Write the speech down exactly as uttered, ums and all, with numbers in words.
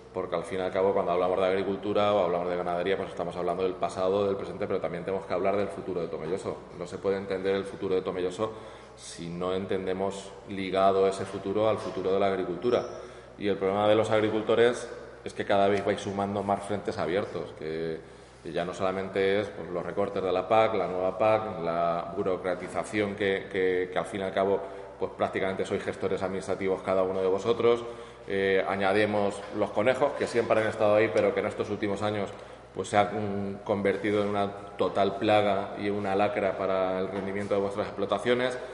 porque al fin y al cabo cuando hablamos de agricultura o hablamos de ganadería pues estamos hablando del pasado, del presente, pero también tenemos que hablar del futuro de Tomelloso. No se puede entender el futuro de Tomelloso si no entendemos ligado ese futuro al futuro de la agricultura. Y el problema de los agricultores es que cada vez vais sumando más frentes abiertos, que, que ya no solamente es pues, los recortes de la P A C, la nueva P A C, la burocratización que, que, que al fin y al cabo pues prácticamente sois gestores administrativos cada uno de vosotros. Eh, añadimos los conejos, que siempre han estado ahí, pero que en estos últimos años pues se han convertido en una total plaga y una lacra para el rendimiento de vuestras explotaciones.